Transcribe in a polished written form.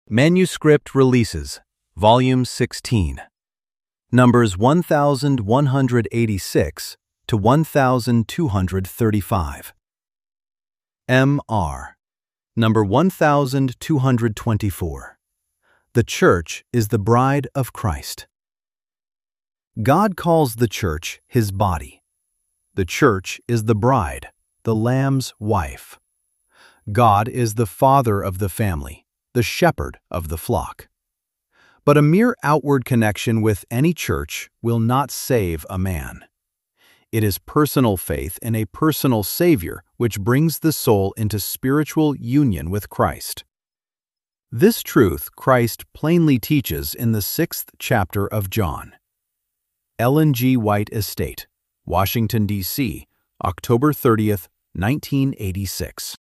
Manuscript Releases, Volume 16, Numbers 1186 to 1235. M.R. Number 1224. The Church is the Bride of Christ. God calls the Church His body. The Church is the bride, the Lamb's wife. God is the father of the family, the shepherd of the flock. But a mere outward connection with any church will not save a man. It is personal faith in a personal Savior which brings the soul into spiritual union with Christ. This truth Christ plainly teaches in the 6th chapter of John. Ellen G. White Estate, Washington, D.C., October 30th, 1986.